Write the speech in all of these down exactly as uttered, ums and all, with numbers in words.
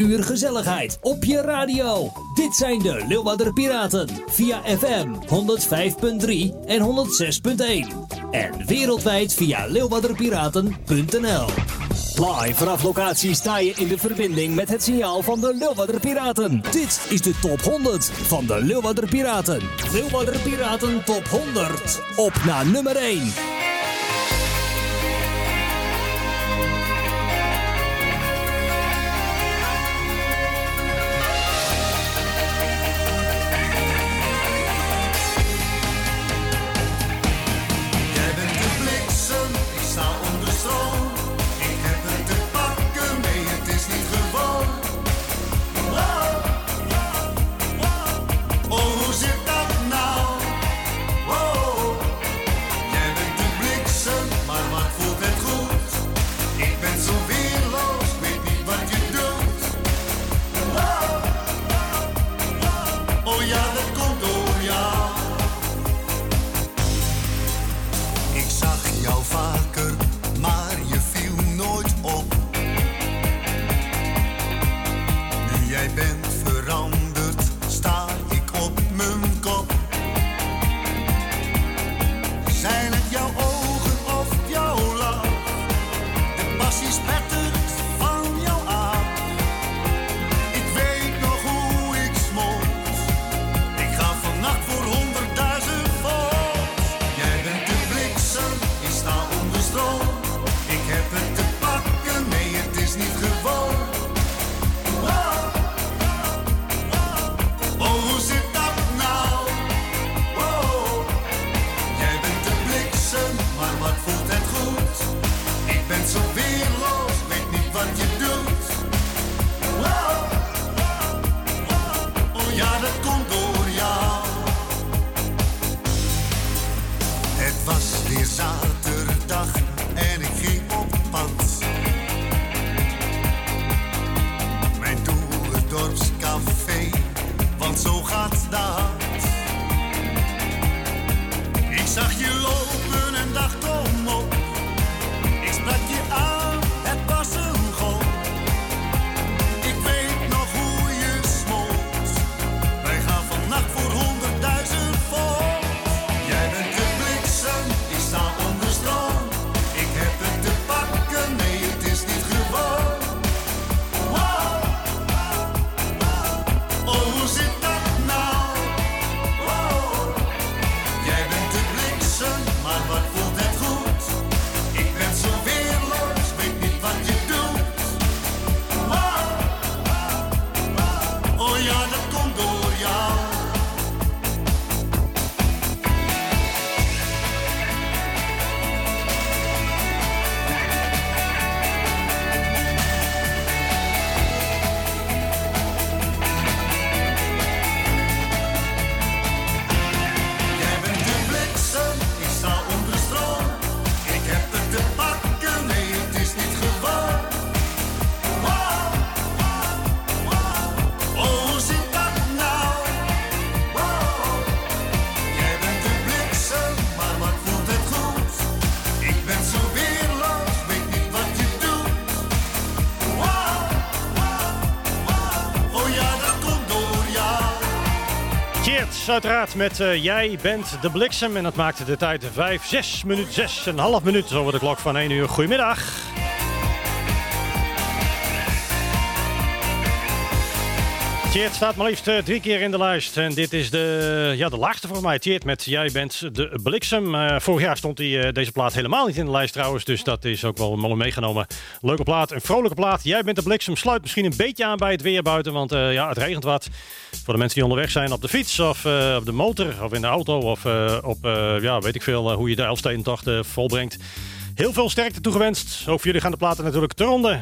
Uur gezelligheid op je radio. Dit zijn de Leeuwarder Piraten via F M honderdvijf punt drie en honderdzes punt één. En wereldwijd via leeuwarderpiraten punt n l. Live vanaf locatie sta je in de verbinding met het signaal van de Leeuwarder Piraten. Dit is de top honderd van de Leeuwarder Piraten. Leeuwarder Piraten top honderd. Op naar nummer één. Uiteraard met uh, Jij bent de bliksem. En dat maakte de tijd vijf, zes minuten, zes en een half minuut over de klok van één uur. Goedemiddag. Tjeerd staat maar liefst uh, drie keer in de lijst. En dit is de, ja, de laagste voor mij. Tjeerd met Jij bent de bliksem. Uh, vorig jaar stond die, uh, deze plaat helemaal niet in de lijst trouwens. Dus dat is ook wel mooi meegenomen. Leuke plaat, een vrolijke plaat. Jij bent de bliksem. Sluit misschien een beetje aan bij het weer buiten. Want uh, ja, het regent wat. Voor de mensen die onderweg zijn op de fiets of uh, op de motor of in de auto. Of uh, op, uh, ja, weet ik veel, uh, hoe je de Elfstedentocht uh, volbrengt. Heel veel sterkte toegewenst. Ook voor jullie gaan de platen natuurlijk te ronde.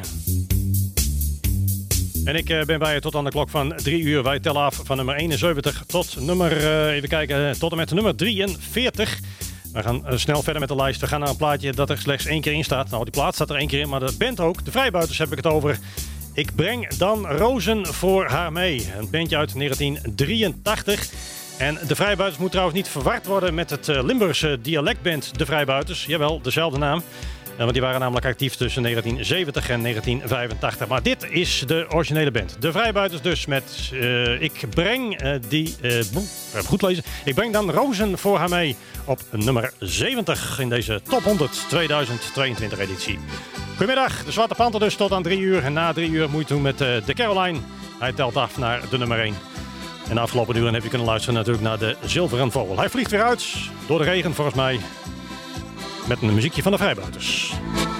En ik uh, ben bij je tot aan de klok van drie uur. Wij tellen af van nummer eenenzeventig tot nummer, uh, even kijken, tot en met nummer drieënveertig. We gaan uh, snel verder met de lijst. We gaan naar een plaatje dat er slechts één keer in staat. Nou, die plaat staat er één keer in, maar de band ook. De Vrijbuiters heb ik het over. Ik breng dan rozen voor haar mee. Een bandje uit negentien drieëntachtig. En de Vrijbuiters moet trouwens niet verward worden met het uh, Limburgse dialectband De Vrijbuiters. Jawel, dezelfde naam. Want die waren namelijk actief tussen negentien zeventig en negentien vijfentachtig. Maar dit is de originele band. De Vrijbuiters dus met... Uh, ik breng uh, die... Uh, boe, even goed lezen. Ik breng dan Rozen voor haar mee op nummer zeventig in deze Top honderd tweeduizend tweeëntwintig editie. Goedemiddag, de Zwarte Panter dus tot aan drie uur. En na drie uur moet je doen met uh, de Caroline. Hij telt af naar de nummer één. En de afgelopen uren heb je kunnen luisteren natuurlijk naar de Zilveren Vogel. Hij vliegt weer uit door de regen volgens mij. Met een muziekje van de Vrijbuiters.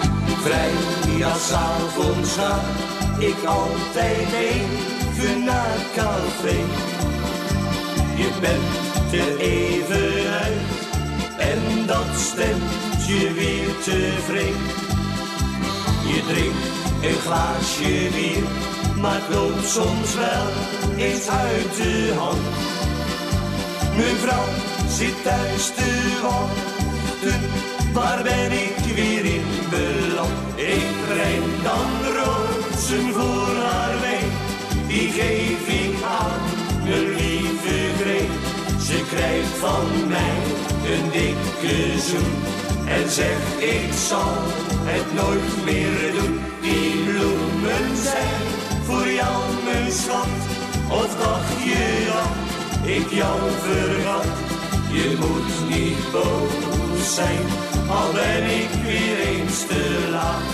Vrijdagavond ga ik altijd even naar het café. Je bent er even uit en dat stemt je weer tevreden. Je drinkt een glaasje bier, maar het loopt soms wel eens uit de hand. Mijn vrouw zit thuis te wachten, waar ben ik weer in beland? Ik breng dan rozen voor haar mee, die geef ik aan mijn lieve Greet. Ze krijgt van mij een dikke zoen en zegt ik zal het nooit meer doen. Die bloemen zijn voor jou mijn schat, of dacht je dat ik jou vergat? Je moet niet boos zijn, al ben ik weer eens te laat.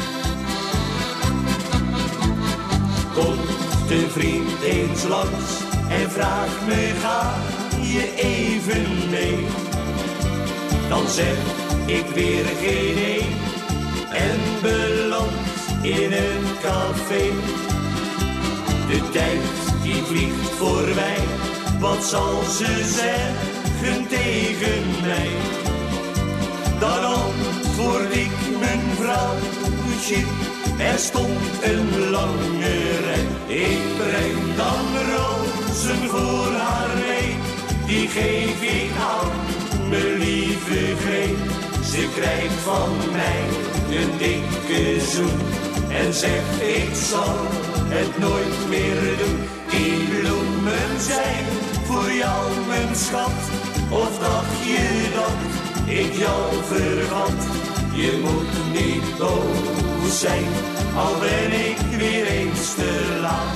Komt een vriend eens langs en vraagt me, ga je even mee? Dan zeg ik weer geen nee en beland in een café. De tijd die vliegt voorbij, wat zal ze zeggen tegen mij? Dan antwoord ik mijn vrouwtje, er stond een lange rij. Ik breng dan rozen voor haar mee, die geef ik aan mijn lieve Greet. Ze krijgt van mij een dikke zoen en zegt ik zal het nooit meer doen. Die bloemen zijn voor jou mijn schat, of dacht je dat ik jou vergat? Je moet niet boos zijn, al ben ik weer eens te laat.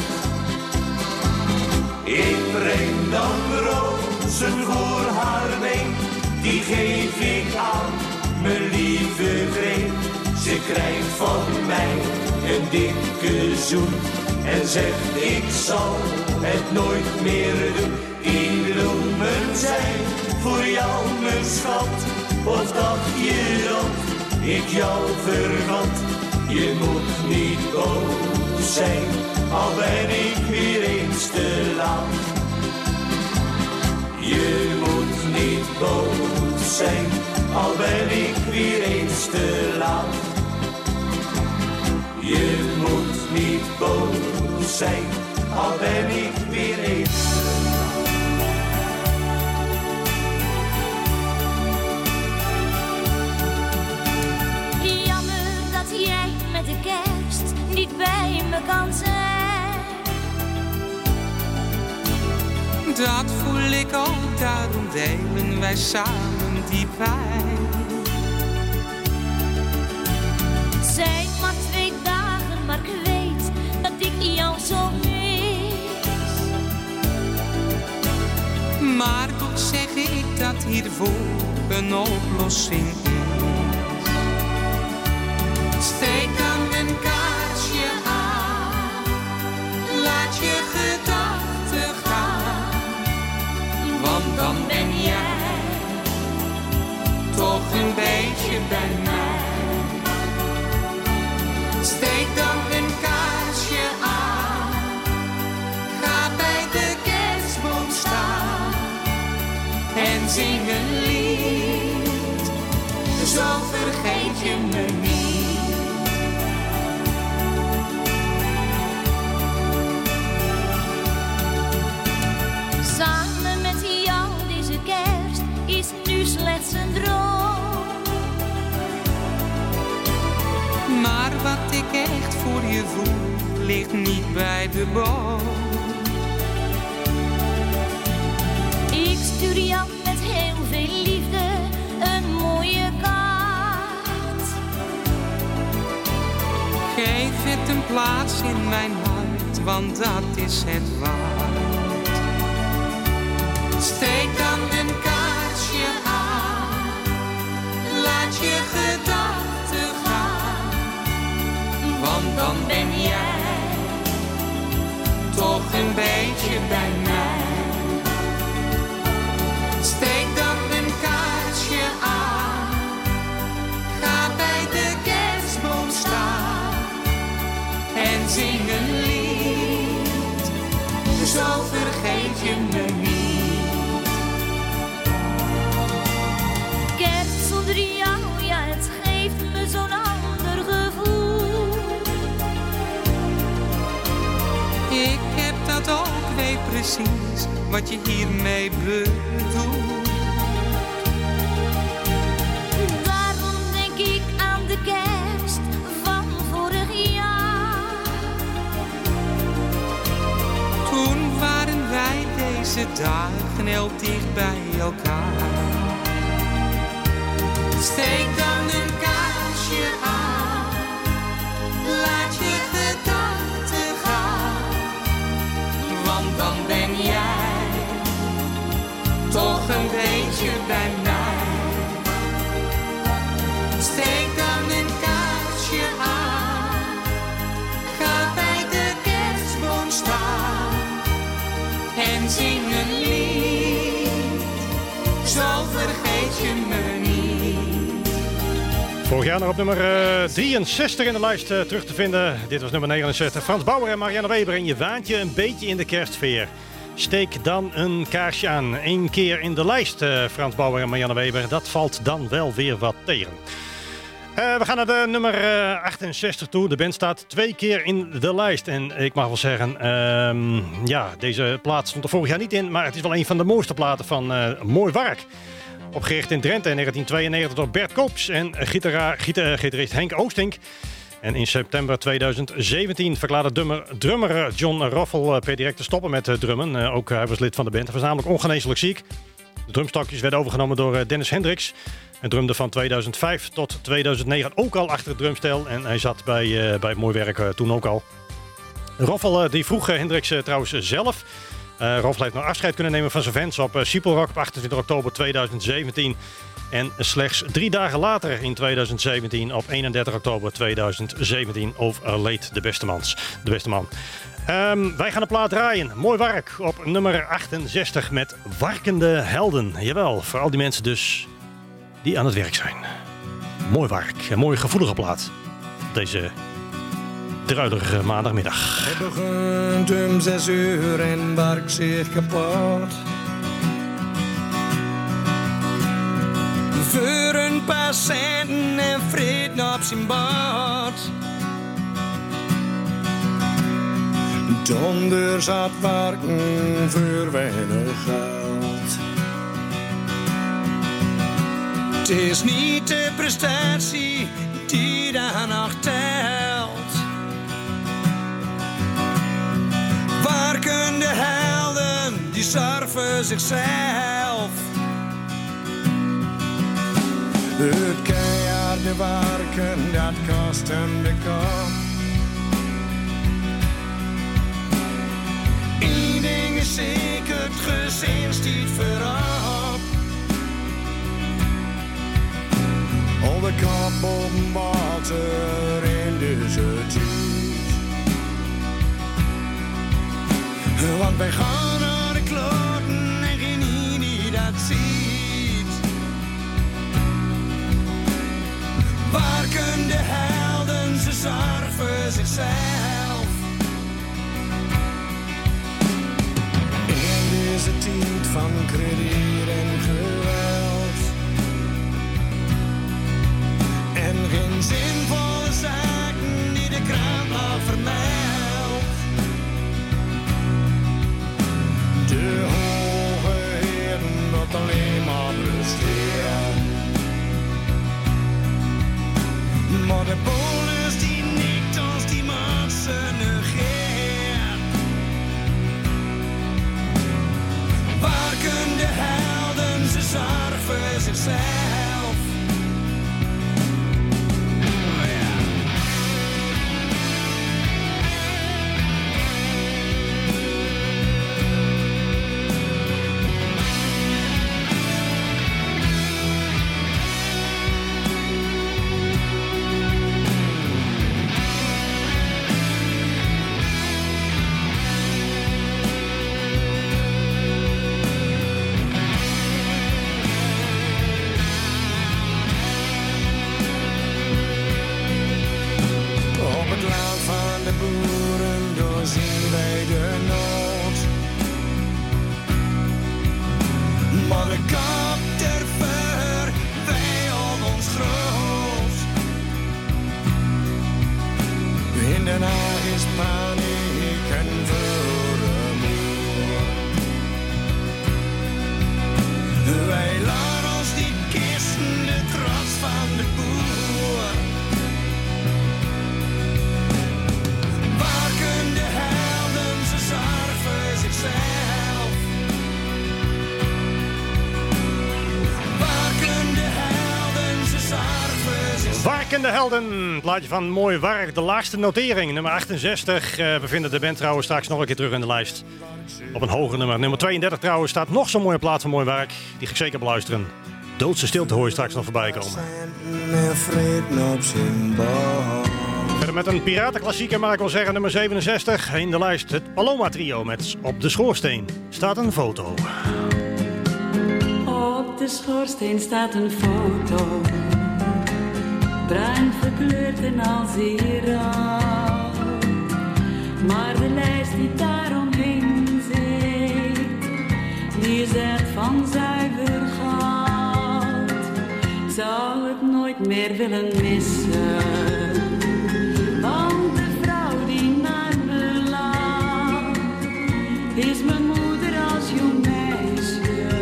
Ik breng dan rozen voor haar mee, die geef ik aan mijn lieve Greet. Ze krijgt van mij een dikke zoen en zegt ik zal het nooit meer doen. Die bloemen zijn voor jou mijn schat, of dacht je dat ik jou vergat? Je moet niet boos zijn, al ben ik weer eens te laat. Je moet niet boos zijn, al ben ik weer eens te laat. Je moet niet boos zijn, al ben ik weer eens te laat. Jammer dat jij met de kerst niet bij me kan zijn. Dat voel ik ook, daarom delen wij samen die pijn. Het zijn maar twee dagen, maar ik weet dat ik jou zo mis. Maar toch zeg ik dat hiervoor een oplossing is. Steek dan een kaarsje aan, laat je gedachten gaan, want dan ben jij toch een beetje bij mij. Steek dan een kaarsje aan, ga bij de kerstboom staan en zing een lied, zo vergeet je me niet. Samen met jou deze kerst is nu slechts een droom. Maar wat ik echt voor je voel, ligt niet bij de boom. Ik stuur jou met heel veel liefde een mooie kaart. heeft een plaats in mijn hart, want dat is het waard. Steek dan een kaarsje aan, laat je gedachten gaan, want dan ben jij toch een beetje bij mij. Steek dan een kaarsje aan, ga bij de kerstboom staan en zing een lied, zo vergeet je me niet. Kerst zonder jou, ja, het geeft me zo'n ander gevoel. Ik heb dat ook, weet precies wat je hiermee bedoelt. Daarom denk ik aan de kerst van vorig jaar. Toen waren wij deze dagen heel dicht bij elkaar. Steek dan een kaarsje aan, laat je gedachten gaan, want dan ben jij toch een beetje bij mij. Steek dan een kaarsje aan, ga bij de kerstboom staan en zing een lied, zo vergeet je me niet. Vorig jaar nog op nummer uh, drieënzestig in de lijst uh, terug te vinden. Dit was nummer negenenzestig. Frans Bauer en Marianne Weber. En je waant je een beetje in de kerstsfeer. Steek dan een kaarsje aan. Eén keer in de lijst, uh, Frans Bauer en Marianne Weber. Dat valt dan wel weer wat tegen. Uh, we gaan naar de nummer uh, achtenzestig toe. De band staat twee keer in de lijst. En ik mag wel zeggen, uh, ja, deze plaat stond er vorig jaar niet in. Maar het is wel een van de mooiste platen van uh, Mooi Wark. Opgericht in Drenthe in negentien tweeënnegentig door Bert Koops en gitara, gita, gitarist Henk Oostink. En in september tweeduizend zeventien verklaarde drummer, drummer John Roffel per direct te stoppen met drummen. Uh, ook hij was lid van de band. Hij was namelijk ongeneeslijk ziek. De drumstokjes werden overgenomen door Dennis Hendricks. Hij drumde van tweeduizend vijf tot tweeduizend negen ook al achter het drumstel. En hij zat bij, uh, bij Mooi Werk uh, toen ook al. Roffel uh, die vroeg uh, Hendricks uh, trouwens uh, zelf. Uh, Roffel heeft nog afscheid kunnen nemen van zijn fans op uh, Siepelrock op achtentwintig oktober tweeduizend zeventien. En slechts drie dagen later in tweeduizend zeventien, op eenendertig oktober tweeduizend zeventien, overleed de beste, mans, de beste man. Um, wij gaan de plaat draaien. Mooi Wark op nummer achtenzestig met Warkende Helden. Jawel, voor al die mensen dus die aan het werk zijn. Mooi Wark, een mooie gevoelige plaat. Deze druilige maandagmiddag. Het begint om zes uur en Wark zich kapot. Voor een paar centen en vreten op zijn bord. Donder zat werken voor weinig geld. Het is niet de prestatie die daar nog telt. Werkende helden die zorgen zichzelf. Het keiharde werken, dat kost hem de kop. Eén ding is zeker, het gezin stiet voorop. Al de kop boven water in deze tijd. Want wij gaan naar de kloten en geen die dat ziet. Werkende helden, ze zorgen voor zichzelf. In deze tijd van krediet en geweld. En geen zinvolle zaken die de kraan nog vermeldt. De hoge heren dat alleen maar presteren. Maar de polis die nikt als die mensen negeert. Werkende helden, ze zorgen voor zichzelf. Oh ja. Stinkende Helden. Plaatje van Mooi Werk. De laagste notering. Nummer achtenzestig. Uh, we vinden de band trouwens straks nog een keer terug in de lijst. Op een hoger nummer. Nummer tweeëndertig trouwens staat nog zo'n mooie plaat van Mooi Werk. Die ga ik zeker beluisteren. Doodse stilte hoor je straks nog voorbij komen. Verder met een piratenklassieker, maar ik wil zeggen nummer zevenenzestig. In de lijst het Paloma Trio met Op de Schoorsteen staat een foto. Op de schoorsteen staat een foto, bruin verkleurd en al zeer oud. Maar de lijst die daaromheen zit, die is echt van zuiver goud. Ik zou het nooit meer willen missen, want de vrouw die naar me laat, is mijn moeder als jong meisje.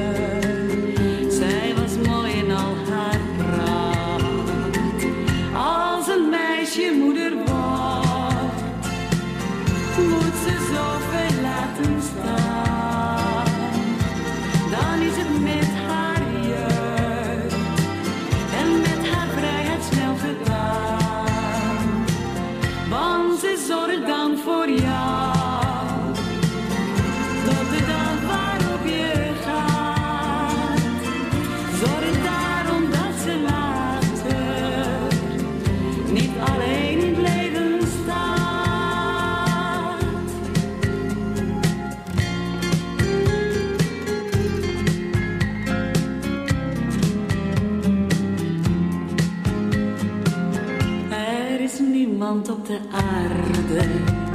Zij was mooi in al haar praat. Als een meisje moeder wordt, moet ze zoveel laten staan. Dan is het met haar jeugd en met haar vrijheid snel gedaan. Want ze zorgt dan voor jou, tot de dag waarop je gaat. Zorg daarom dat ze later niet alleen in het leven staat. Er is niemand op de aarde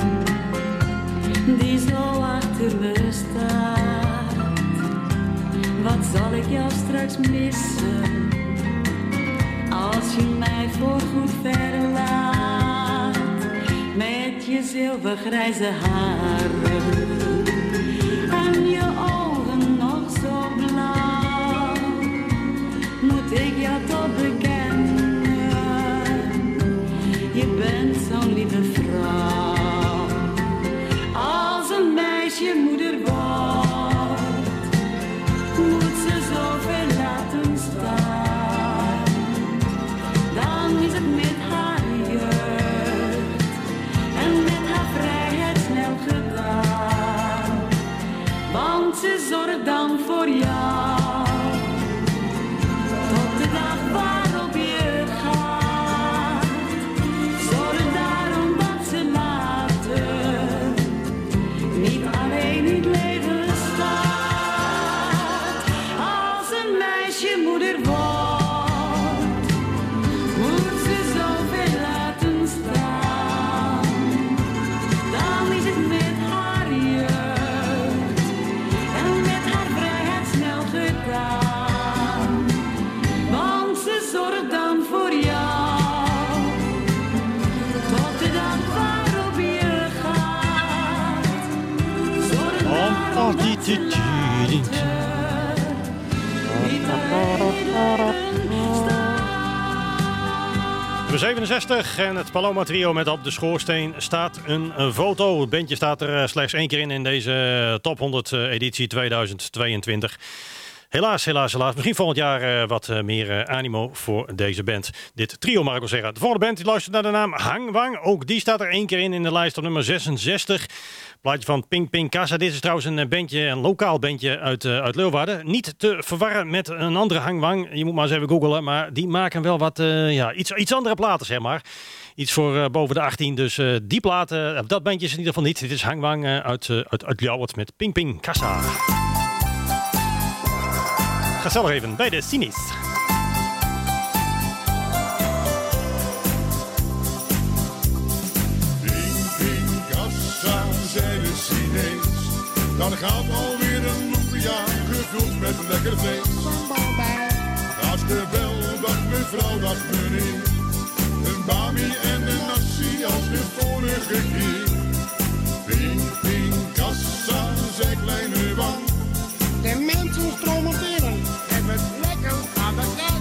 die zo achter me staat. Wat zal ik jou straks missen, als je mij voorgoed verlaat. Met je zilvergrijze haren en je ogen nog zo blauw, moet ik jou toch bekennen, je bent zo'n lieve vrouw. Als een meisje moeder wordt, moet ze zoveel laten staan. Dan is het met haar jeugd en met haar vrijheid snel gedaan. Want ze zorgt dan voor jou, tot de dag waarop je gaat. Zorg daarom dat ze later niet alleen in het leven staat. Als een meisje moeder wordt, moet ze zoveel laten staan. Dan is het met haar jeugd en met haar vrijheid snel gedaan. Want ze zorgt dan voor jou, tot de dag waarop je gaat. Zorg daarom dat ze later niet alleen in het leven staat. Nummer zevenenzestig en het Paloma Trio met Op de Schoorsteen staat een foto. Het bandje staat er slechts één keer in in deze Top honderd editie tweeduizend tweeëntwintig. Helaas, helaas, helaas. Misschien volgend jaar uh, wat uh, meer uh, animo voor deze band. Dit trio mag ik wel zeggen. De volgende band die luistert naar de naam Hang Wang. Ook die staat er één keer in in de lijst op nummer zesenzestig. Plaatje van Ping Ping Casa. Dit is trouwens een bandje, een lokaal bandje uit, uh, uit Leeuwarden. Niet te verwarren met een andere Hang Wang. Je moet maar eens even googlen. Maar die maken wel wat, uh, ja, iets, iets andere platen, zeg maar. Iets voor uh, boven de achttien. Dus uh, die platen, uh, dat bandje is in ieder geval niet. Dit is Hang Wang uh, uit, uh, uit, uit Ljouwert met Ping Ping Casa. Gezellig even bij de Cynies. Ping, ping, kassa, zei de Chinees. Dan gaat alweer een lumpia gevuld met lekker vlees. Naast de bel, dag mevrouw, dag meneer. Een bami en een nasi als de vorige keer. Ping, ping, kassa, zei kleine Wang. De mensen stromenteren en het lekker aan de kant.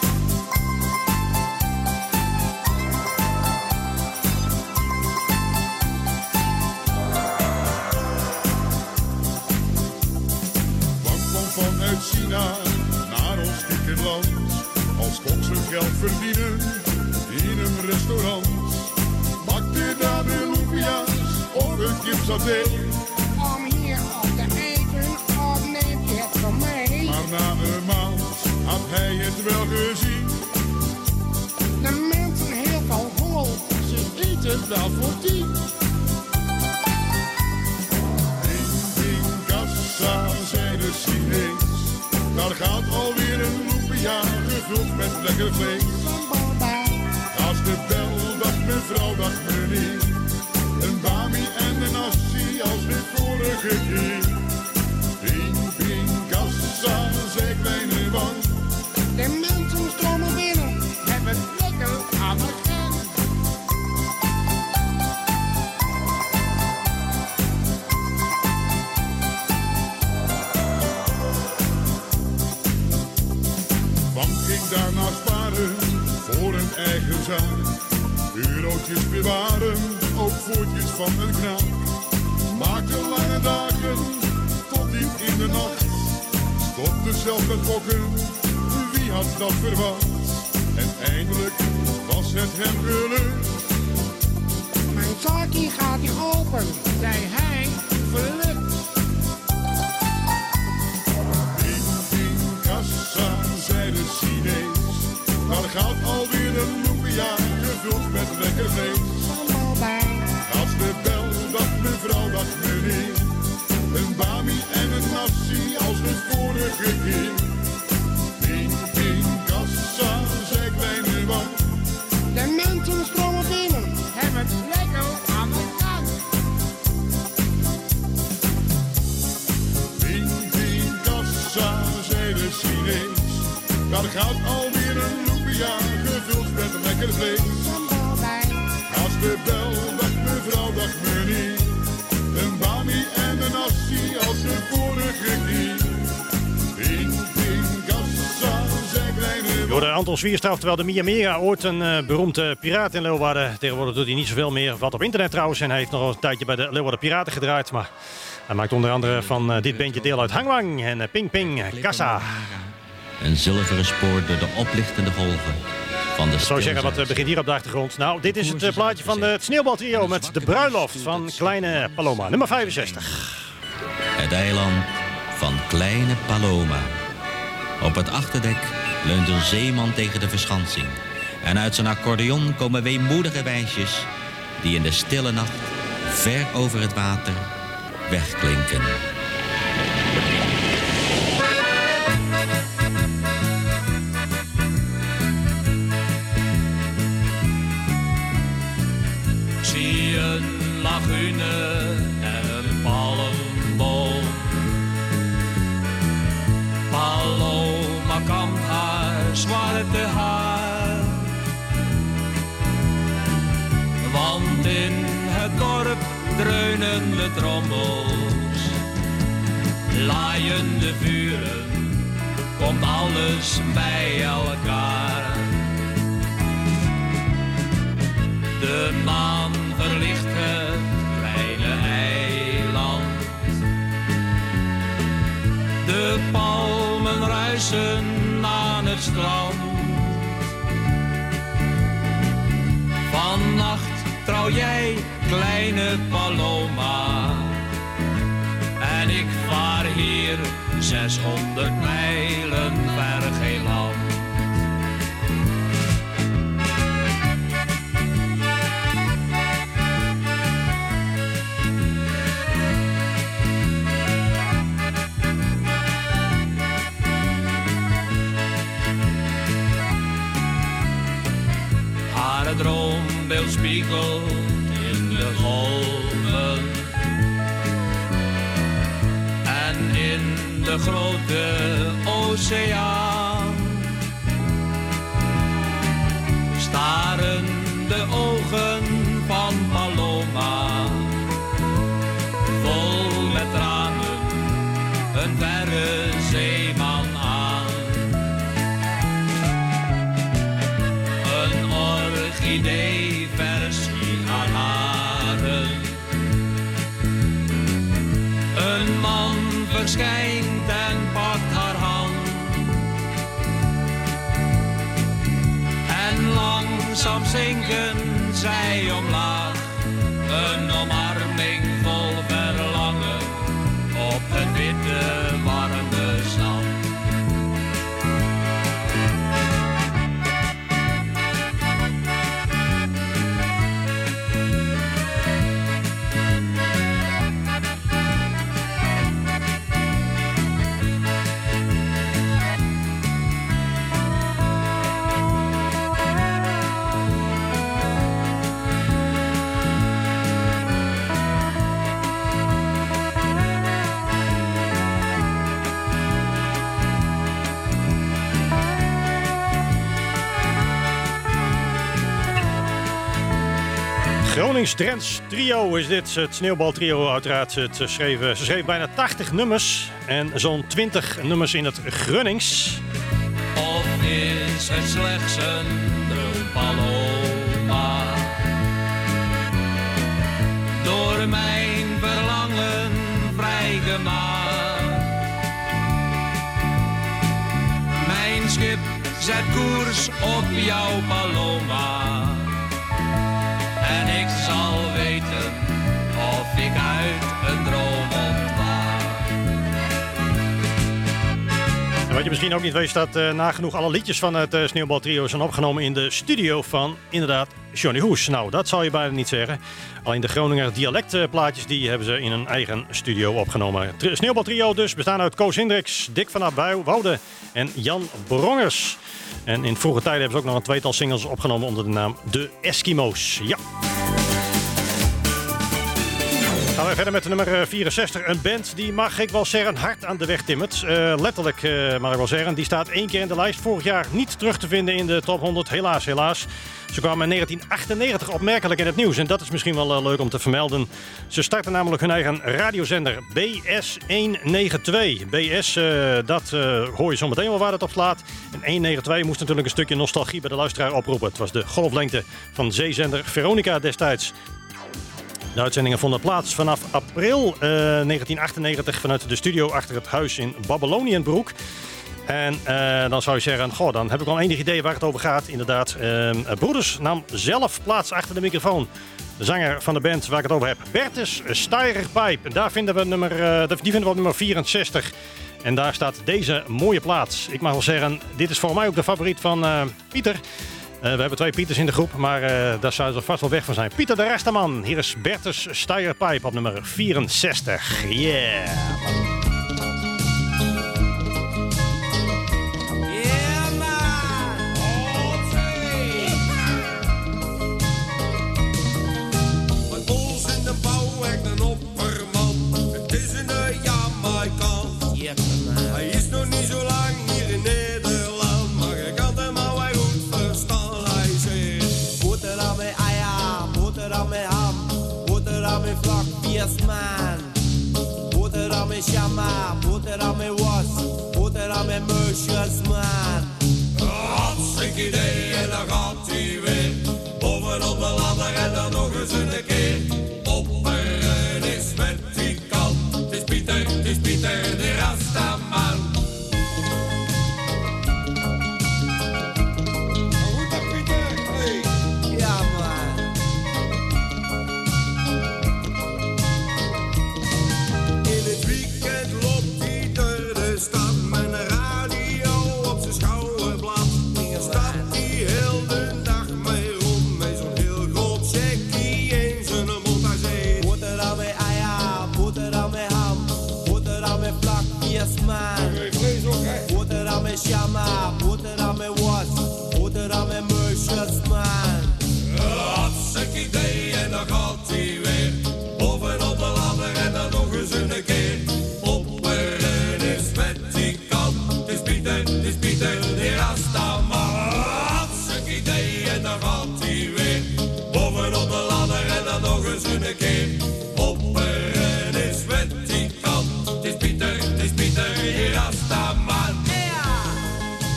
Wang kwam vanuit China naar ons kikkerland. Als kok zijn geld verdienen, in een restaurant. Bakte daar de lumpia's of een kipsaté. Om hier op te eten, of neemt je het van mij? Maar na een maand had hij het wel gezien. De mensen heel veel vol, ze eten wel voor tien. Ding, ding, kassa, zei de Chinees. Daar gaat alweer een lumpia gevuld met lekker vlees. Als de bel, dag mevrouw, dag meneer. Een bami en een nasi als de vorige keer. Ping, ping, kassa, zei kleine Wang. De mensen stromen binnen, hebben het lekker aan de gang. Wang ging daarna sparen voor een eigen zaak. Eurotjes bewaren, ook voetjes van een knaap. Maakte lange dagen tot diep in de nacht. Stopte zelf met gokken, wie had dat verwacht? En eindelijk was het hem gelukt. Mijn zakje gaat niet open, zei hij, verlukt. Ding, ding, kassa, zei de Chinees. Daar gaat alweer een lumpia gevuld met lekker vlees. Als de bel, dag mevrouw, dag meneer. Een bami en een nasi als de vorige keer. Ding, ding, kassa, zei kleine Wang. De mensen stromen binnen, hebben het lekker aan de gang. Ding, ding, kassa, zei de Chinees. Daar gaat alweer een lumpia gevuld met lekker vlees. Als de bel, dag mevrouw, dag meneer. Een bami en een nasi als de vorige keer. Ding, ding, kassa, zei kleine Door de Anton Zwierstra, terwijl de Mia ooit een uh, beroemde piraat in Leeuwarden. Tegenwoordig doet hij niet zoveel meer. Wat op internet trouwens. En hij heeft nog een tijdje bij de Leeuwarden Piraten gedraaid. Maar hij maakt onder andere van uh, dit bandje deel uit Hangwang en uh, Ping Ping Kassa. Een zilveren spoor door de oplichtende golven van de. Zou je zeggen, wat uh, begint hier op de achtergrond? Nou, dit is het uh, plaatje van de, het Sneeuwbaltrio met De Bruiloft van Kleine Paloma. Nummer vijfenzestig. Het eiland van Kleine Paloma. Op het achterdek leunt een zeeman tegen de verschansing. En uit zijn accordeon komen weemoedige wijsjes die in de stille nacht ver over het water wegklinken. Zie een lagune en een palmboom. Paloma kampt haar zwarte haar. Want in het dorp dreunen de trommels. Laaien de vuren, komt alles bij elkaar. De maan verlicht het kleine eiland. De palmen ruisen aan het strand. Vannacht trouw jij, kleine Paloma. En ik vaar hier zeshonderd mijlen ver geen land. Haar droombeeld spiegelt in de golven. En in de grote oceaan staren de ogen van Paloma, vol met tranen, een verre zeeman aan. Een orchidee versie aan haren. Een man verschijnt en pakt haar hand. En lang langzaam zinken zij omlaag. Een omarming vol verlangen op het witte warme zand. Gronings-Drents trio is dit, het sneeuwbaltrio uiteraard. Het schreven, ze schreef bijna tachtig nummers en zo'n twintig nummers in het Grunnings. Of is het slechts een droompaloma? Door mijn verlangen vrijgemaakt. Mijn schip zet koers op jouw paloma. En ik zal weten of ik uit een droom ontwaak. En wat je misschien ook niet weet, dat uh, nagenoeg alle liedjes van het uh, Sneeuwbaltrio zijn opgenomen in de studio van inderdaad Johnny Hoes. Nou, dat zou je bijna niet zeggen. Alleen de Groninger dialectplaatjes die hebben ze in een eigen studio opgenomen. Tri- Sneeuwbaltrio dus, bestaan uit Koos Hendricks, Dick van der Woude en Jan Brongers. En in vroege tijden hebben ze ook nog een tweetal singles opgenomen onder de naam De Eskimo's. Ja. Gaan we verder met de nummer vierenzestig. Een band die, mag ik wel zeggen, hard aan de weg timmert. Uh, letterlijk uh, mag ik wel zeggen. Die staat één keer in de lijst. Vorig jaar niet terug te vinden in de top honderd. Helaas, helaas. Ze kwamen in negentien achtennegentig opmerkelijk in het nieuws. En dat is misschien wel uh, leuk om te vermelden. Ze starten namelijk hun eigen radiozender. B S honderdnegenentwintig. B S, uh, dat uh, hoor je zo meteen wel waar het op slaat. En honderdnegenentwintig moest natuurlijk een stukje nostalgie bij de luisteraar oproepen. Het was de golflengte van zeezender Veronica destijds. De uitzendingen vonden plaats vanaf april uh, negentien achtennegentig vanuit de studio achter het huis in Babyloniënbroek. En uh, dan zou je zeggen, goh, dan heb ik wel enig idee waar het over gaat. Inderdaad, uh, Broeders nam zelf plaats achter de microfoon. De zanger van de band waar ik het over heb, Bertus Steigerpijp. En daar vinden we nummer, uh, die vinden we op nummer vierenzestig. En daar staat deze mooie plaats. Ik mag wel zeggen, dit is voor mij ook de favoriet van uh, Pieter. Uh, we hebben twee Pieters in de groep, maar uh, daar zouden ze vast wel weg van zijn. Pieter de Rastaman, hier is Bertus Steigerpijp op nummer vierenzestig. Yeah! Hij is nog niet zo lang hier in Nederland, maar je kan hem al wel goed verstaan. Hij zegt: boterham met eier, boterham met ham, boterham met vlak viersman, boterham met shamma, boterham met was, boterham met muisjes, man. Hartstikke idee en dan gaat hij weer bovenop de ladder en dan nog eens een keer. Opperen is met die kant, het is Pieter, het is Pieter de Rastaman. Goed dan Pieter, hey. Ja man. In het weekend loopt hij door de stad met een radio op zijn schouderblad. Staat hij heel de dag mee rond met zo'n heel groot checkie in zijn mond. Hij zegt: boterham met eier, boterham met ham, boterham met vlak viersman, boterham met shamma, boterham met was, boterham met muisjes, man. Hartstikke idee en dan gaat hij weer bovenop de ladder en dan nog eens een keer. Opperen is met die kant, het is Pieter, het is Pieter de Rastaman. Hartstikke idee en dan gaat hij weer bovenop de ladder en dan nog eens een keer. Opperen is met die kant, het is Pieter, het is Pieter de Rastaman.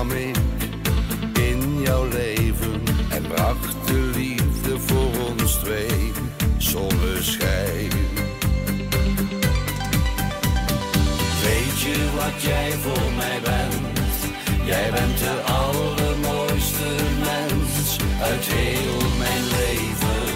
kwam ik in jouw leven en bracht de liefde voor ons twee zonneschijn. Weet je wat jij voor mij bent? Jij bent de allermooiste mens uit heel mijn leven.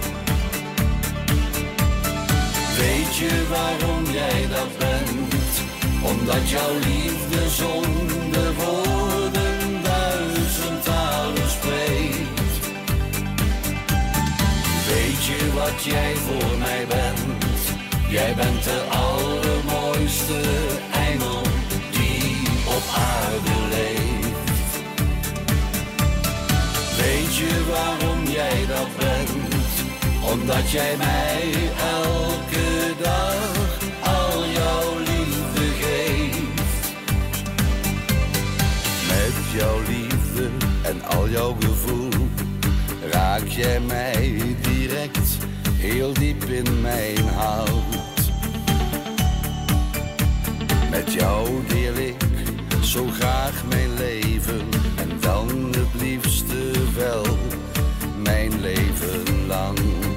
Weet je waarom jij dat bent? Omdat jouw liefde zonder woorden duizend talen spreekt. Weet je wat jij voor mij bent? Jij bent de allermooiste engel die op aarde leeft. Weet je waarom jij dat bent? Omdat jij mij elke dag al jouw liefde geeft. Met jouw liefde en al jouw gevoel raak jij mij direct heel diep in mijn hart. Met jou deel ik zo graag mijn leven en dan het liefste wel mijn leven lang.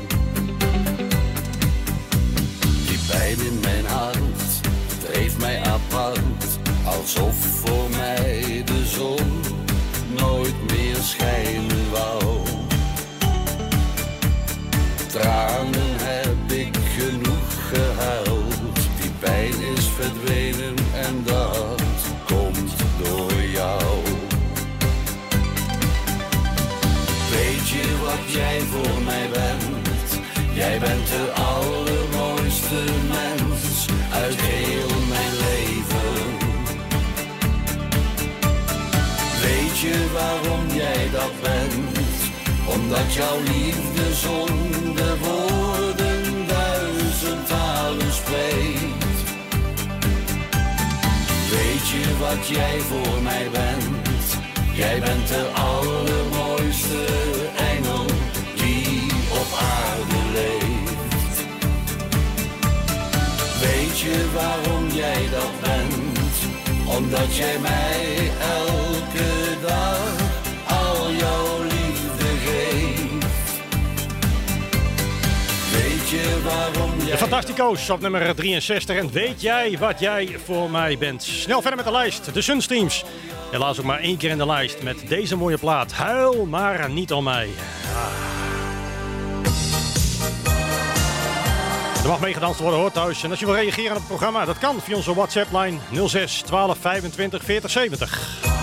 Die pijn in mijn hart dreef mij apart, alsof voor mij de zon nooit meer schijnen wou. Tranen heb ik genoeg gehuild, die pijn is verdwenen en dat komt door jou. Weet je wat jij voor mij bent? Jij bent de allermooiste mens uit heel mijn leven. Weet je waarom jij dat bent? Omdat jouw liefde zonder woorden duizend talen spreekt. Weet je wat jij voor mij bent? Jij bent de allermooiste engel die op aarde leeft. Weet je waarom jij dat bent? Omdat jij mij elke dag al jouw liefde geeft. Weet je waarom jij... De Fantastico's op nummer drieënzestig. En weet jij wat jij voor mij bent? Snel verder met de lijst. De Sunstreams. Helaas ook maar één keer in de lijst met deze mooie plaat. Huil maar niet om mij. Ah. Er mag meegedanst worden hoor thuis. En als je wil reageren op het programma, dat kan via onze WhatsApp-lijn nul zes twaalf vijfentwintig veertig zeventig.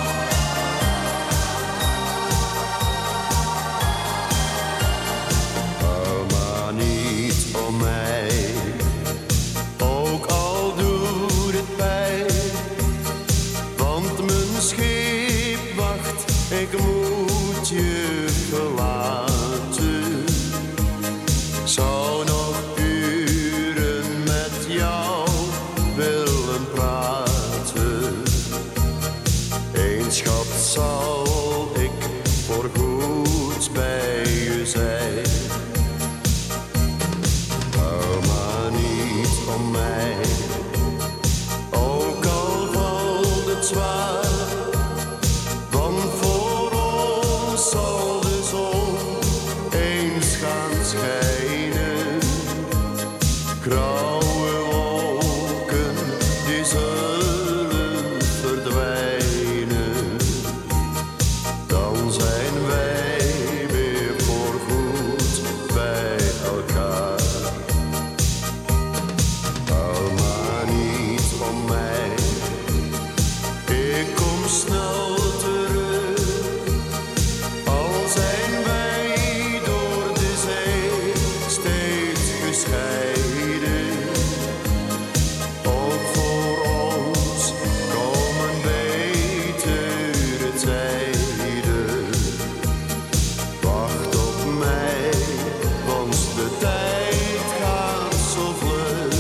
Huil maar niet om mij, ook al doet het pijn. Want mijn schip wacht, ik moet je verlaten. Zou nog uren met jou willen praten. Eens schat zal ik voorgoed bij je zijn. Huil maar niet om mij, ook al valt het zwaar. Want voor ons zal de zon eens gaan schijnen. Grauwe wolken die zullen verdwijnen. Dan zijn wij weer voorgoed bij elkaar. Huil maar niet om mij, ik kom snel terug. Al zijn wij door de zee steeds gescheiden. Ook voor ons komen betere tijden. Wacht op mij, want de tijd gaat zo vlug.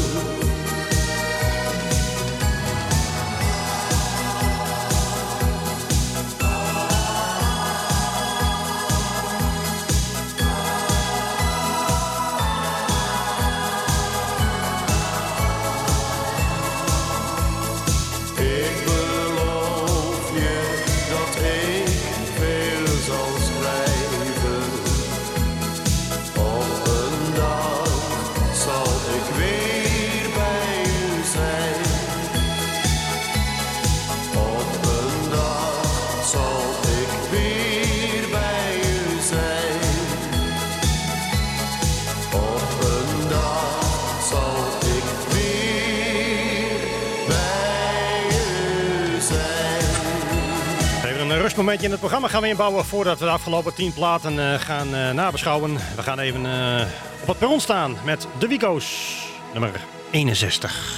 zijn. Even een rustmomentje in het programma gaan we inbouwen voordat we de afgelopen tien platen uh, gaan uh, nabeschouwen. We gaan even uh, op het perron staan met de Wico's, nummer eenenzestig.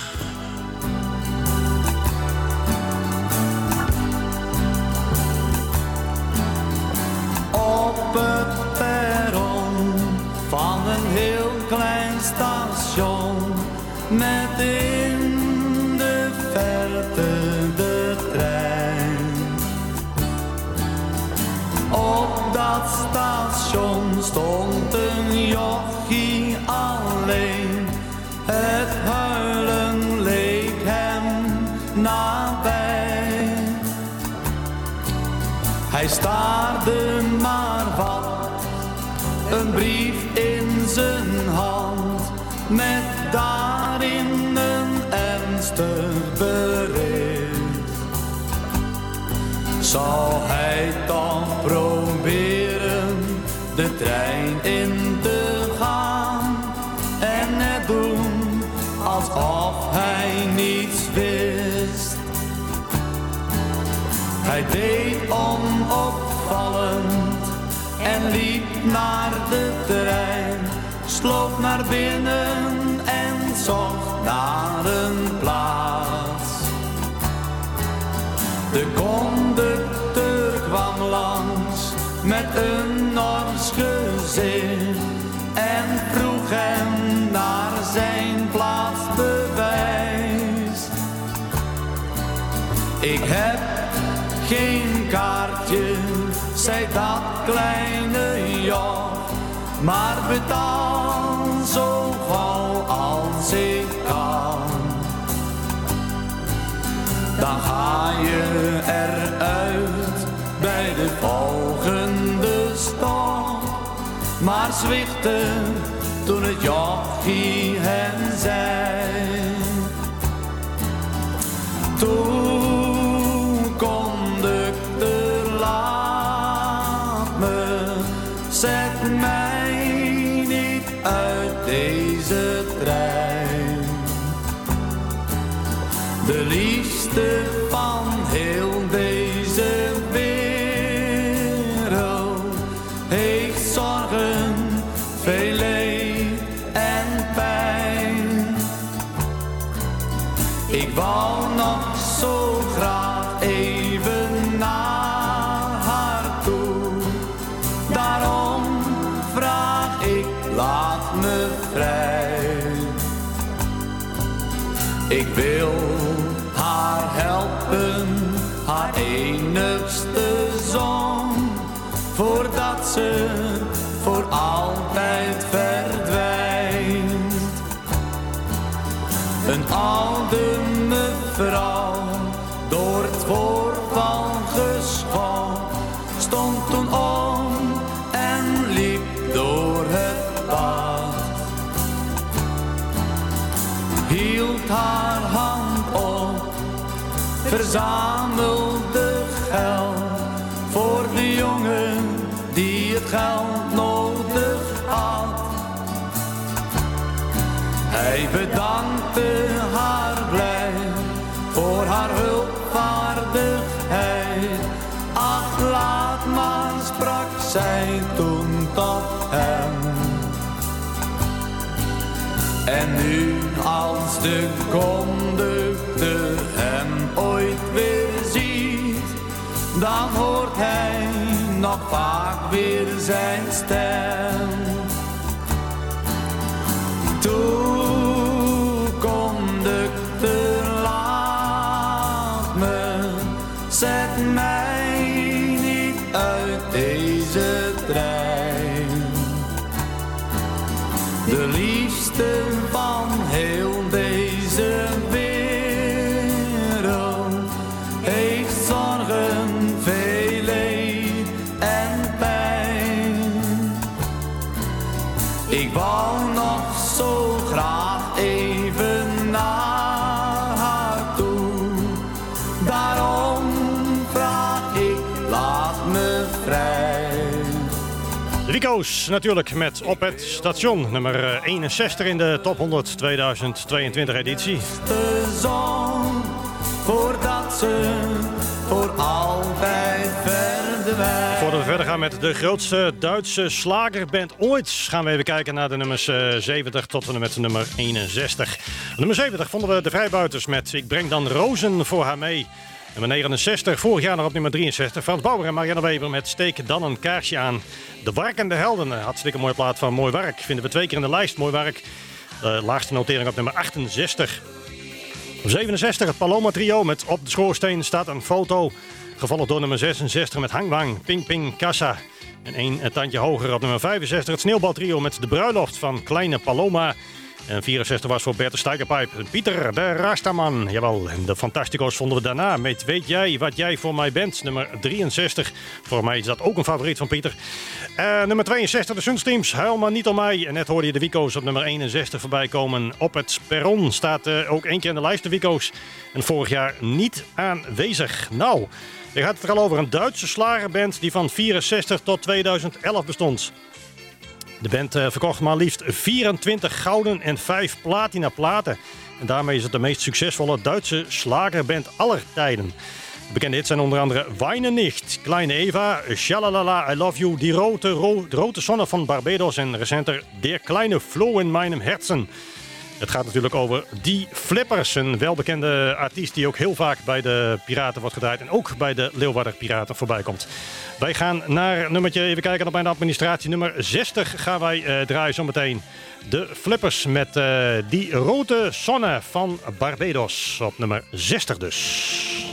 Op het perron van een heel klein station, met in de verte de trein. Op dat station stond een jochie alleen, het huilen leek hem nabij. Hij staarde maar wat, een brief in zijn hand, met daarin een ernstig bericht. Zou hij dan proberen de trein in te gaan en net doen alsof hij niets wist? Hij deed onopvallend en liep naar de trein, sloop naar binnen en zocht naar een plaats. De conducteur kwam langs met een nors gezicht en vroeg hem naar zijn plaatsbewijs. Ik heb geen kaartje, zei dat kleine joch, maar betaal zo gauw als ik kan. Dan ga je eruit bij de volgende stop, maar zwichtte toen het jochie hem zei. Toen conducteur, laat me, zet mij niet uit deze trein. De liefste van heel deze wereld heeft zorgen, veel leed en pijn. Ik wou nog zo graag even naar haar toe, daarom vraag ik, laat me vrij. Ik wil haar helpen, haar enigste zoon, voordat ze voor altijd verdwijnt. Een oude mevrouw, door het voorval geschokt, stond toen om en liep door het pad. Hield haar hand op, verzamelde geld voor de jongen die het geld nodig had. Hij bedankte haar blij voor haar hulpvaardigheid. Ach, laat maar, sprak zij toen tot hem. En nu als de conducteur hem ooit weer ziet, dan hoort hij nog vaak weer zijn stem. Toe, conducteur, laat me, zet mij niet uit deze trein. De liefste van heel deze wereld heeft zorgen, veel leed en pijn. Ik wou nog zo graag even naar haar toe, daarom vraag ik, laat me vrij. De Wico's natuurlijk met Op het Station, nummer eenenzestig in de Top honderd tweeduizend tweeëntwintig editie. De zon, voordat ze wij. Voordat we verder gaan met de grootste Duitse slagerband ooit, gaan we even kijken naar de nummers uh, zeventig tot en met nummer eenenzestig. Nummer zeventig vonden we de Vrijbuiters met Ik breng dan rozen voor haar mee. Nummer negenenzestig, vorig jaar nog op nummer drieënzestig. Frans Bauer en Marianne Weber met Steek dan een kaarsje aan. De Warkende Helden, hartstikke mooie plaat van Mooi Werk. Vinden we twee keer in de lijst, Mooi Werk. De laagste notering op nummer achtenzestig. Op zevenenzestig het Paloma Trio met Op de Schoorsteen staat een foto. Gevolgd door nummer zesenzestig met Hangwang, Ping Ping Kassa. En één tandje hoger op nummer vijfenzestig het Sneeuwbaltrio met De Bruiloft van Kleine Paloma. En vierenzestig was voor Bert de Steigerpijp. Pieter de Rastaman, jawel. En de Fantastico's vonden we daarna met Weet jij wat jij voor mij bent? Nummer drieënzestig. Voor mij is dat ook een favoriet van Pieter. Uh, nummer tweeënzestig de Sunstreams, Huil maar niet om mij. En net hoorde je de Wico's op nummer eenenzestig voorbij komen. Op het perron staat uh, ook één keer in de lijst de Wico's. En vorig jaar niet aanwezig. Nou, je gaat het er al over. Een Duitse slagerband die van vierenzestig tot tweeduizend elf bestond. De band uh, verkocht maar liefst vierentwintig gouden en vijf platina platen. En daarmee is het de meest succesvolle Duitse slagerband aller tijden. Bekende hits zijn onder andere Weine nicht, Kleine Eva, Shalalala, I Love You, Die Rote, Ro- de Rote Sonne van Barbados en recenter Der kleine Floh in meinem Herzen. Het gaat natuurlijk over Die Flippers, een welbekende artiest die ook heel vaak bij de Piraten wordt gedraaid en ook bij de Leeuwarder Piraten voorbij komt. Wij gaan naar nummertje, even kijken op mijn administratie, nummer zestig gaan wij uh, draaien zometeen. De Flippers met uh, Die Rote Sonne van Barbados op nummer zestig dus.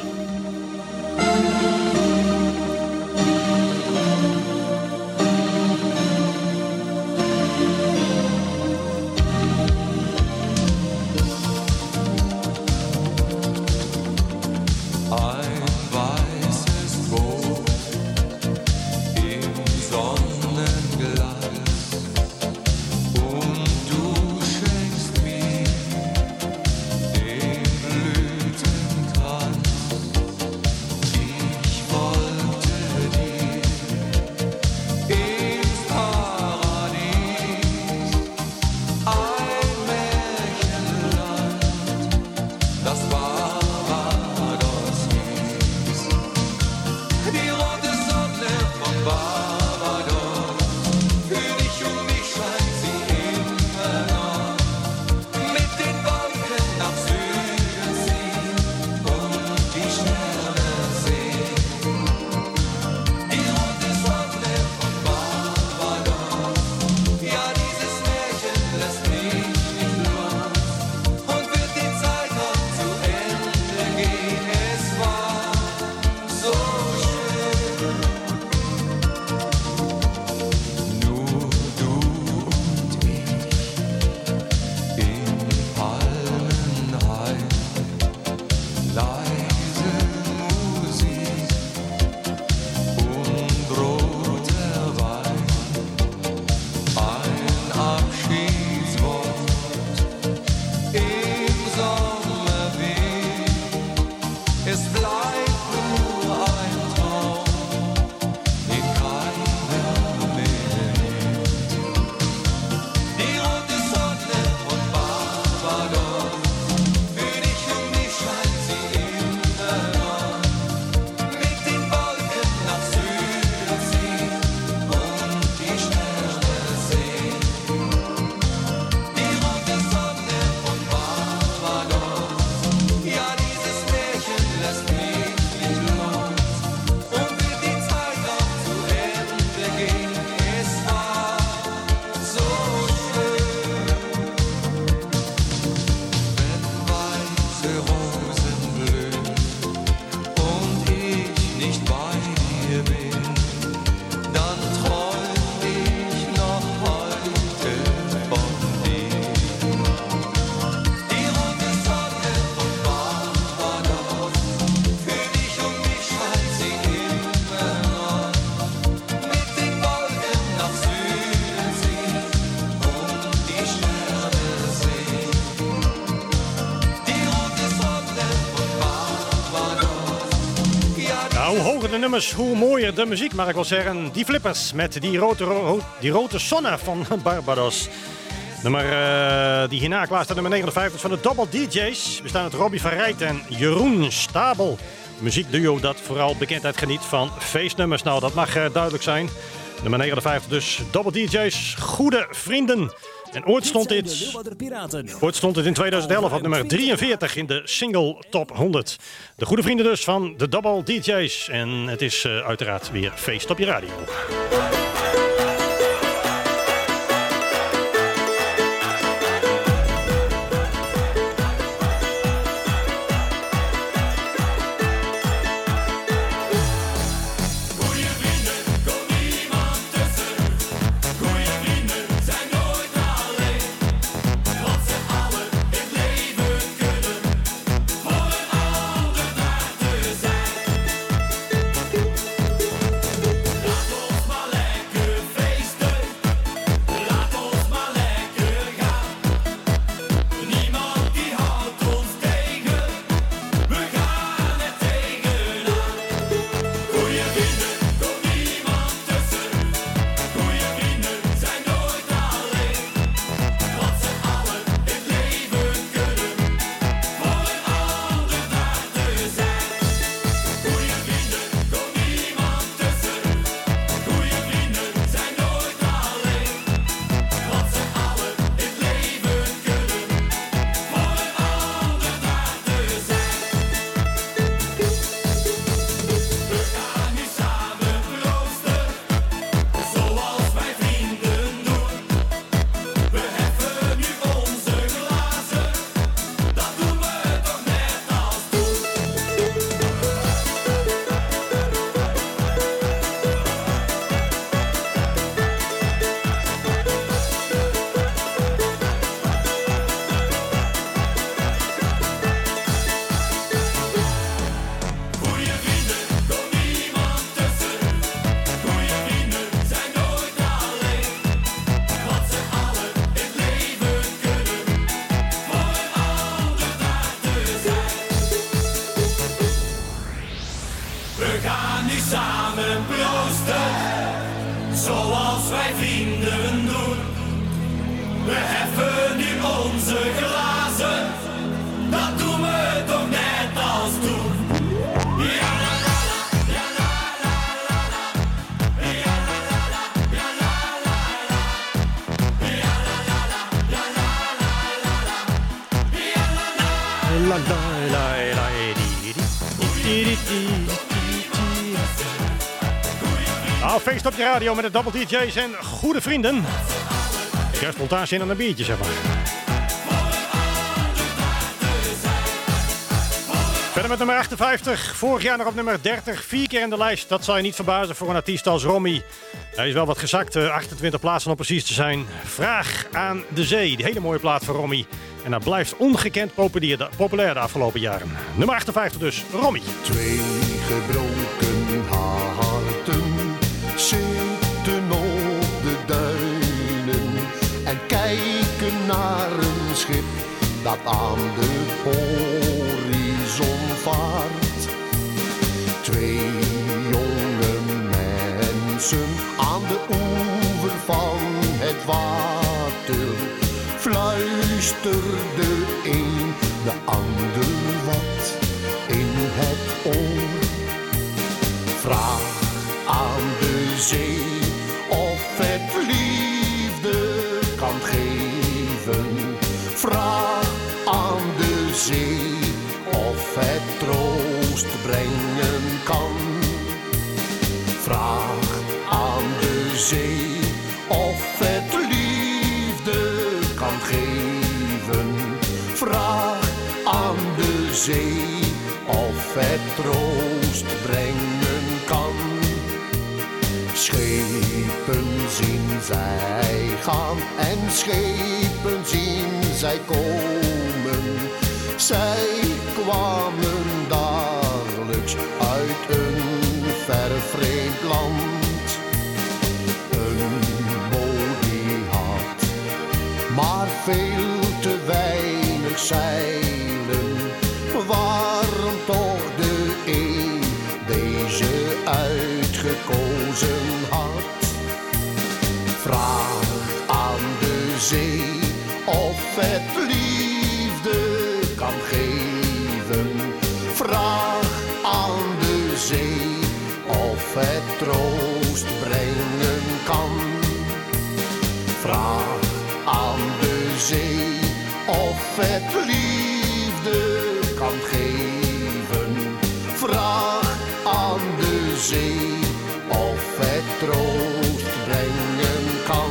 De nummers, hoe mooier de muziek, maar ik wil zeggen, Die Flippers met Die Rote, ro- die rote Sonne van Barbados. Nummer uh, die hierna klaar staat, nummer negenenvijftig van de Double D J's. We staan uit Robbie van Rijt en Jeroen Stabel. muziekduo dat vooral bekendheid geniet van feestnummers. Nou, dat mag uh, duidelijk zijn. Nummer negenenvijftig dus, Double D J's, Goede Vrienden. En ooit stond dit, ooit stond dit in tweeduizend elf op nummer drieënveertig in de single top honderd. De Goede Vrienden dus van de Double D J's. En het is uh, uiteraard weer feest op je radio. Nou, feest op je radio met de Double D J's en Goede Vrienden. Ik heb spontaan zin aan een biertje, zeg maar. Verder met nummer achtenvijftig. Vorig jaar nog op nummer dertig. Vier keer in de lijst. Dat zal je niet verbazen voor een artiest als Romy. Hij is wel wat gezakt. achtentwintig plaatsen om precies te zijn. Vraag aan de zee. Die hele mooie plaat van Romy. En dat blijft ongekend populair de afgelopen jaren. Nummer achtenvijftig dus. Romy. Twee gebroken harten zitten op de duinen en kijken naar een schip dat aan de horizon vaart. Twee jonge mensen aan de oever van het water fluisterde een de ander wat in het oor. Vraag aan de zee of het liefde kan geven. Vraag aan de zee of het troost brengen kan. Vraag aan de zee of het liefde kan geven. Vraag aan de zee of het troost brengen kan. Schepen zien zij gaan en schepen zien zij komen. Zij kwamen dagelijks uit een ver vreemd land. Een boot die had maar veel te weinig zeilen. Waarom toch de een deze uitgekozen had? Vraag aan de zee of het liefde kan geven. Vraag aan zee of het troost brengen kan. Vraag aan de zee of het liefde kan geven. Vraag aan de zee of het troost brengen kan.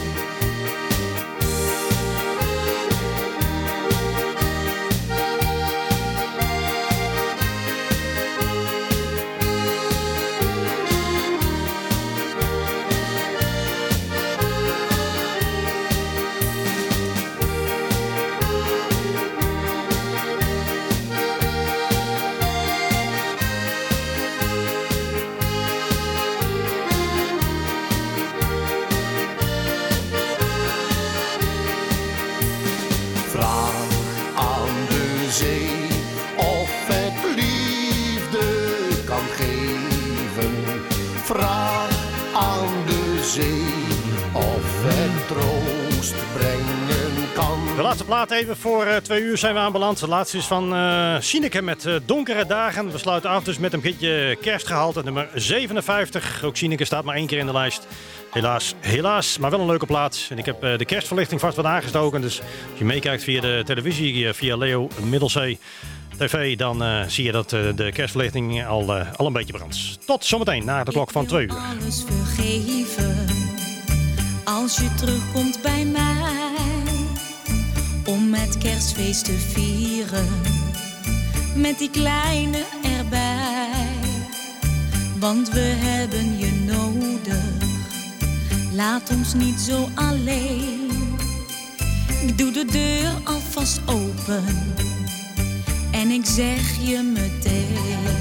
Vraag aan de zee of het troost brengen kan. De laatste plaat even voor uh, twee uur zijn we aanbeland. De laatste is van uh, Sineke met uh, Donkere Dagen. We sluiten af dus met een beetje kerstgehalte, nummer zevenenvijftig. Ook Sineke staat maar één keer in de lijst. Helaas, helaas, maar wel een leuke plaat. En ik heb uh, de kerstverlichting vast wat aangestoken. Dus als je meekijkt via de televisie, uh, via Leo Middelzee T V, dan uh, zie je dat uh, de kerstverlichting al, uh, al een beetje brandt. Tot zometeen, na de klok van twee uur. Alles vergeven als je terugkomt bij mij, om met kerstfeest te vieren, met die kleine erbij. Want we hebben je nodig, laat ons niet zo alleen. Ik doe de deur alvast open en ik zeg je meteen.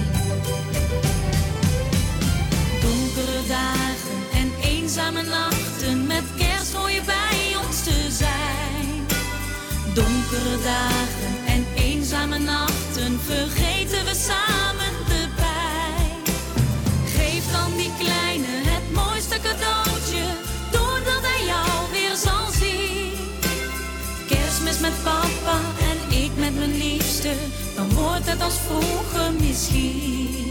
Donkere dagen en eenzame nachten, met kerst hoor je bij ons te zijn. Donkere dagen en eenzame nachten, vergeten we samen de pijn. Geef dan die kleine het mooiste cadeautje, doordat hij jou weer zal zien. Kerstmis met papa en ik met mijn liefste, dan wordt het als vroeger misschien.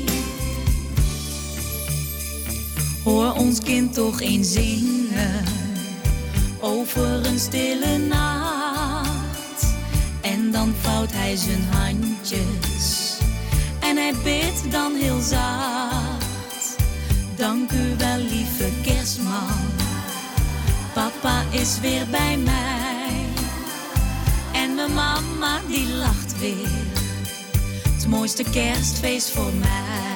Hoor ons kind toch eens zingen over een stille nacht. En dan vouwt hij zijn handjes en hij bidt dan heel zacht. Dank u wel, lieve kerstman, papa is weer bij mij. En mijn mama die lacht weer, het mooiste kerstfeest voor mij.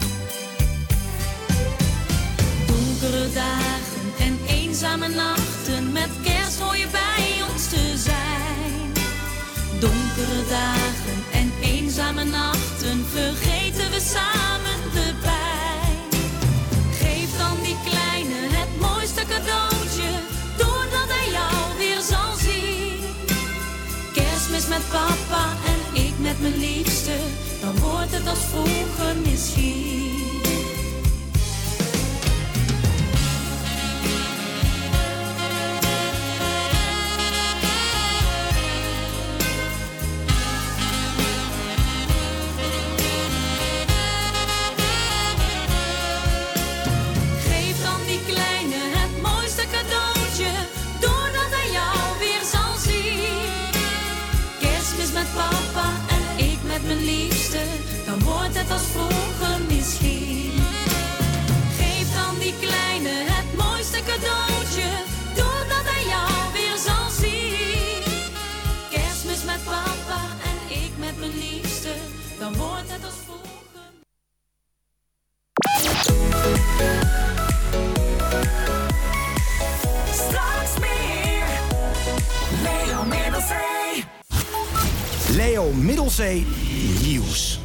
Donkere dagen en eenzame nachten, met kerst hoor je bij ons te zijn. Donkere dagen en eenzame nachten, vergeten we samen de pijn. Geef dan die kleine het mooiste cadeautje, doordat hij jou weer zal zien. Kerstmis met papa en ik met mijn liefste, dan wordt het als vroeger misschien. Dan wordt het als vroeger misschien. Geef dan die kleine het mooiste cadeautje, doordat hij jou weer zal zien. Kerstmis met papa en ik met mijn liefste, dan wordt het als vroeger. Straks meer Leo Middelzee. Leo Middelzee Nieuws.